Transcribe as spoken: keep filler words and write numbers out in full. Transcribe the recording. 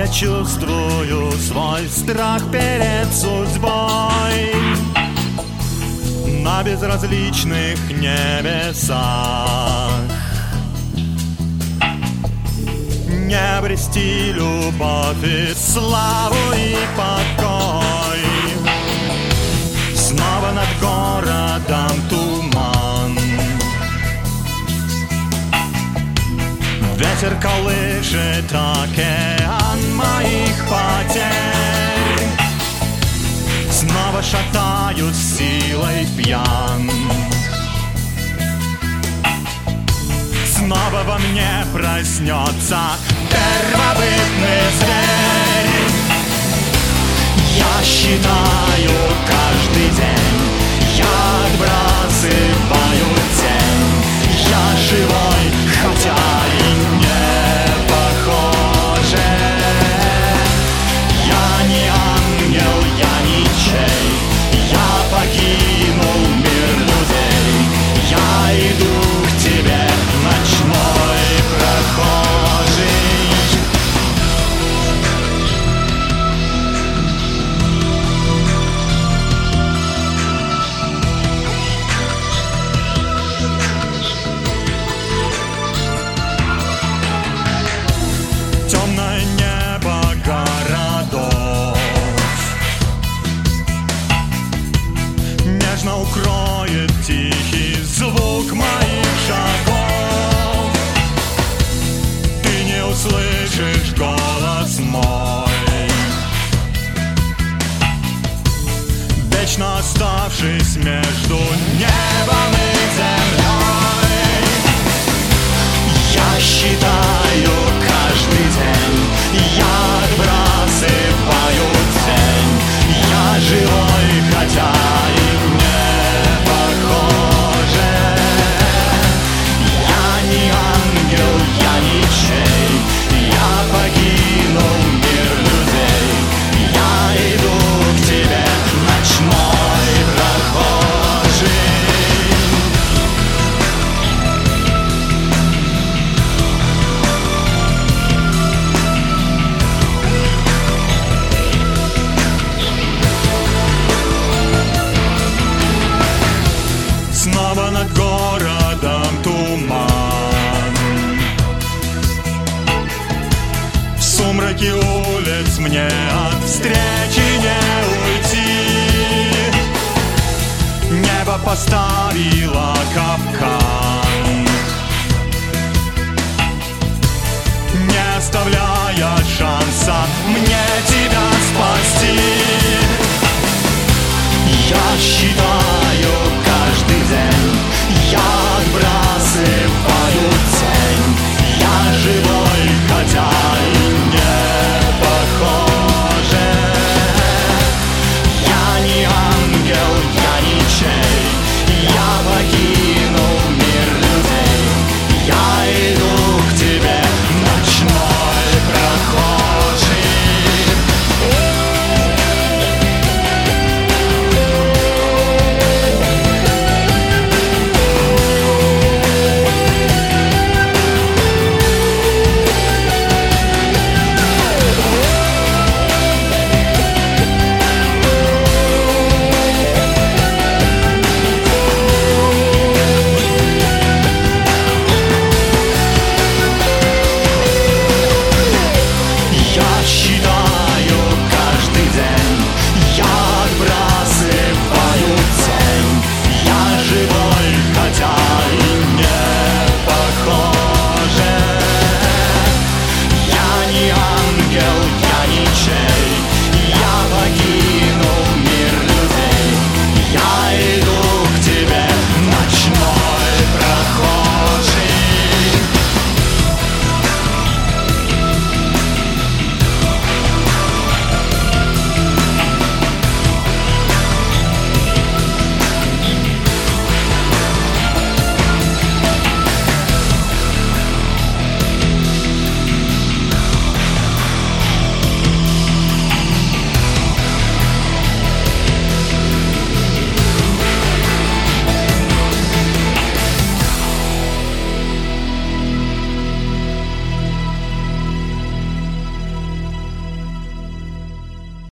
я чувствую свой страх перед судьбой на безразличных небесах. Не обрести любовь и славу и покой. Снова над городом туман. Ветер колышет океан моих потерь. Снова шатаюсь силой пьян. Снова во мне проснется первобытный зверь. Я считаю каждый день, я отбрасываю тень. Я живой, хотя и не похоже. Я не ангел, я ничей. Я покинул мир людей. Я иду к тебе, ночной прохожий. Темное небо городов нежно укроет тихий звук моих шагов. Ты не услышишь голос мой, вечно оставшись между небом и землей. Я считаю каждый день, я отбрасываю тень. Я живой, хотя и не похоже. Я не ангел, я ничей. Я покинул мир людей. Я иду к тебе, ночной прохожий. Снова над городом туман. В сумраке улиц мне от встречи не уйти. Небо поставило капкан.